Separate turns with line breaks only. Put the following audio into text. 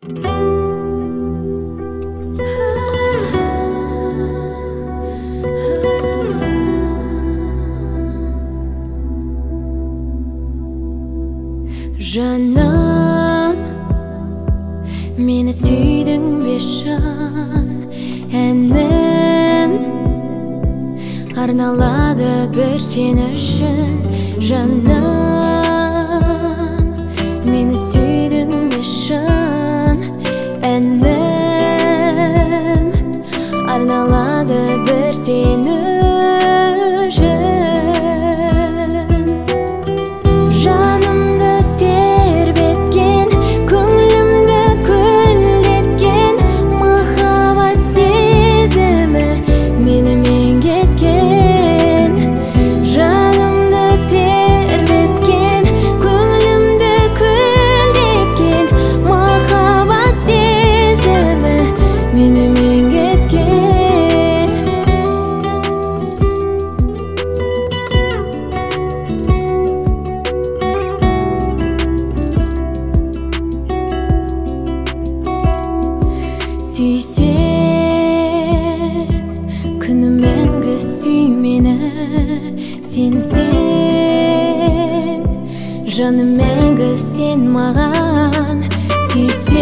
Жаным, мені сүйдің бе шын? Әнім арналады бір сен үшін. Жаным, мені сүйдің бе шын? Әнім арналады бір сен үшін. Сүйсең, күні мәңгі сүй мені. Сенсең, жаным мәңгі сен маған. Сүйсең